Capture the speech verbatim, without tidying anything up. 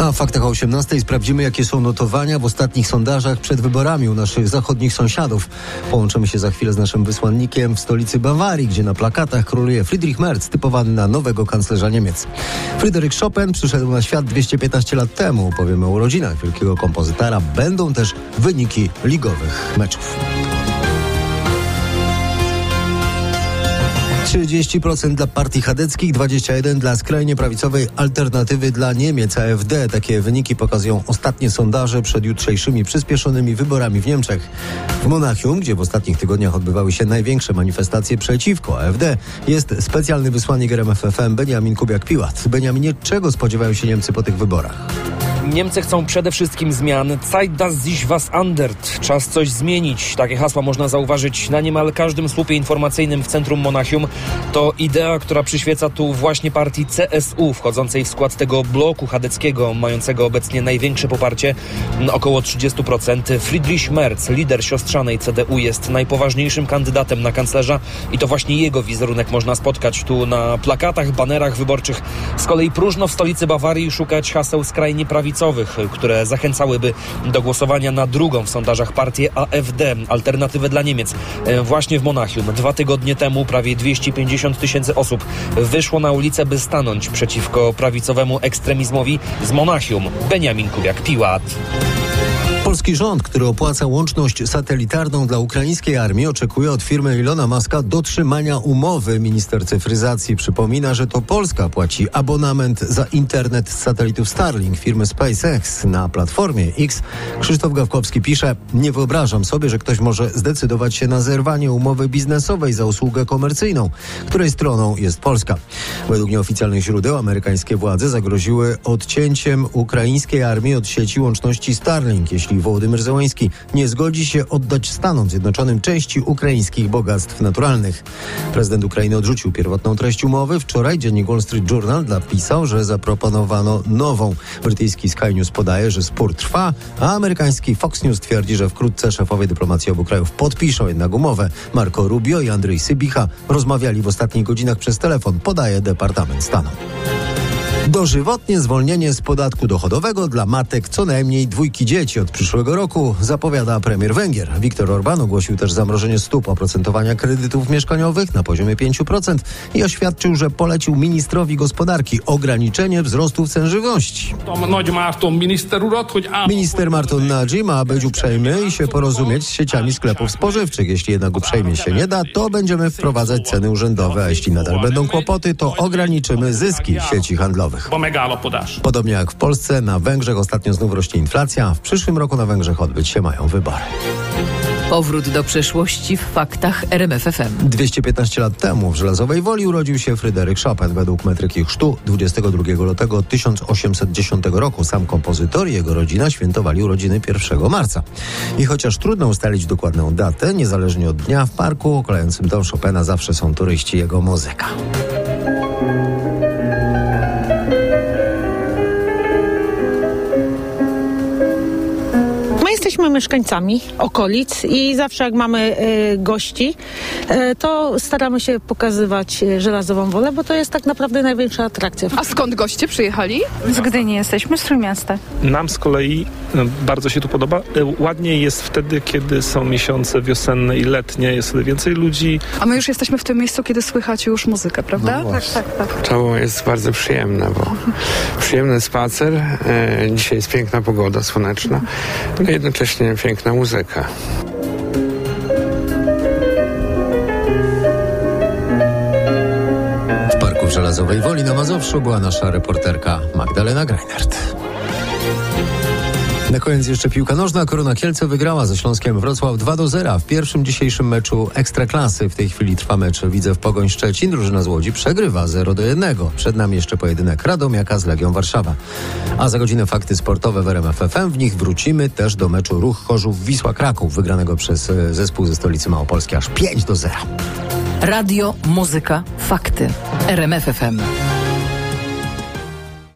A w faktach o osiemnastej sprawdzimy, jakie są notowania w ostatnich sondażach przed wyborami u naszych zachodnich sąsiadów. Połączymy się za chwilę z naszym wysłannikiem w stolicy Bawarii, gdzie na plakatach króluje Friedrich Merz, typowany na nowego kanclerza Niemiec. Fryderyk Chopin przyszedł na świat dwieście piętnaście lat temu. Powiemy o urodzinach wielkiego kompozytora. Będą też wyniki ligowych meczów. trzydzieści procent dla partii chadeckich, dwadzieścia jeden procent dla skrajnie prawicowej Alternatywy dla Niemiec, A F D. Takie wyniki pokazują ostatnie sondaże przed jutrzejszymi przyspieszonymi wyborami w Niemczech. W Monachium, gdzie w ostatnich tygodniach odbywały się największe manifestacje przeciwko A F D, jest specjalny wysłannik R M F F M Benjamin Kubiak-Piłat. Benjaminie, czego spodziewają się Niemcy po tych wyborach? Niemcy chcą przede wszystkim zmian. Zeit das sich was ändert. Czas coś zmienić. Takie hasła można zauważyć na niemal każdym słupie informacyjnym w centrum Monachium. To idea, która przyświeca tu właśnie partii C S U, wchodzącej w skład tego bloku chadeckiego, mającego obecnie największe poparcie, około trzydzieści procent. Friedrich Merz, lider siostrzanej C D U, jest najpoważniejszym kandydatem na kanclerza i to właśnie jego wizerunek można spotkać tu na plakatach, banerach wyborczych. Z kolei próżno w stolicy Bawarii szukać haseł skrajnie prawicowych, które zachęcałyby do głosowania na drugą w sondażach partię A F D, Alternatywę dla Niemiec. Właśnie w Monachium dwa tygodnie temu prawie dwieście pięćdziesiąt tysięcy osób wyszło na ulicę, by stanąć przeciwko prawicowemu ekstremizmowi. Z Monachium Benjamin Kubiak-Piłat. Polski rząd, który opłaca łączność satelitarną dla ukraińskiej armii, oczekuje od firmy Ilona Muska dotrzymania umowy. Minister cyfryzacji przypomina, że to Polska płaci abonament za internet z satelitów Starlink firmy SpaceX. Na platformie X Krzysztof Gawkowski pisze: nie wyobrażam sobie, że ktoś może zdecydować się na zerwanie umowy biznesowej za usługę komercyjną, której stroną jest Polska. Według nieoficjalnych źródeł amerykańskie władze zagroziły odcięciem ukraińskiej armii od sieci łączności Starlink, jeśli Wołodymyr Zełański nie zgodzi się oddać Stanom Zjednoczonym części ukraińskich bogactw naturalnych. Prezydent Ukrainy odrzucił pierwotną treść umowy. Wczoraj dziennik Wall Street Journal napisał, że zaproponowano nową. Brytyjski Sky News podaje, że spór trwa, a amerykański Fox News twierdzi, że wkrótce szefowie dyplomacji obu krajów podpiszą jednak umowę. Marco Rubio i Andrzej Sybicha rozmawiali w ostatnich godzinach przez telefon, podaje Departament Stanu. Dożywotnie zwolnienie z podatku dochodowego dla matek co najmniej dwójki dzieci od przyszłego roku zapowiada premier Węgier. Viktor Orbán ogłosił też zamrożenie stóp oprocentowania kredytów mieszkaniowych na poziomie pięć procent i oświadczył, że polecił ministrowi gospodarki ograniczenie wzrostu cen żywności. Minister Marton Nagy ma być uprzejmy i się porozumieć z sieciami sklepów spożywczych. Jeśli jednak uprzejmie się nie da, to będziemy wprowadzać ceny urzędowe, a jeśli nadal będą kłopoty, to ograniczymy zyski sieci handlowych. Podobnie jak w Polsce, na Węgrzech ostatnio znów rośnie inflacja. W przyszłym roku na Węgrzech odbyć się mają wybory. Powrót do przeszłości w faktach R M F F M. dwieście piętnaście lat temu w Żelazowej Woli urodził się Fryderyk Chopin. Według metryki chrztu dwudziestego drugiego lutego tysiąc osiemset dziesiątego roku sam kompozytor i jego rodzina świętowali urodziny pierwszego marca. I chociaż trudno ustalić dokładną datę, niezależnie od dnia, w parku okalającym dom Chopina zawsze są turyści, jego muzyka. Jesteśmy mieszkańcami okolic i zawsze jak mamy y, gości, y, to staramy się pokazywać y, Żelazową Wolę, bo to jest tak naprawdę największa atrakcja. A skąd goście przyjechali? Z Gdyni jesteśmy, z Trójmiasta. Nam z kolei bardzo się tu podoba. Ładniej jest wtedy, kiedy są miesiące wiosenne i letnie, jest wtedy więcej ludzi. A my już jesteśmy w tym miejscu, kiedy słychać już muzykę, prawda? No tak, tak, tak. To jest bardzo przyjemne, bo przyjemny spacer. E, dzisiaj jest piękna pogoda, słoneczna. No jednocześnie piękna muzyka. W parku w Żelazowej Woli na Mazowszu była nasza reporterka Magdalena Greinert. Na koniec jeszcze piłka nożna. Korona Kielce wygrała ze Śląskiem Wrocław dwa do zera w pierwszym dzisiejszym meczu Ekstraklasy. W tej chwili trwa mecz Widzew Pogoń Szczecin. Drużyna z Łodzi przegrywa zero do jednego. Przed nami jeszcze pojedynek Radomiaka z Legią Warszawa. A za godzinę fakty sportowe w R M F F M. W nich wrócimy też do meczu Ruch Chorzów Wisła Kraków, wygranego przez zespół ze stolicy Małopolski aż pięć do zera. Radio, muzyka, fakty. R M F F M.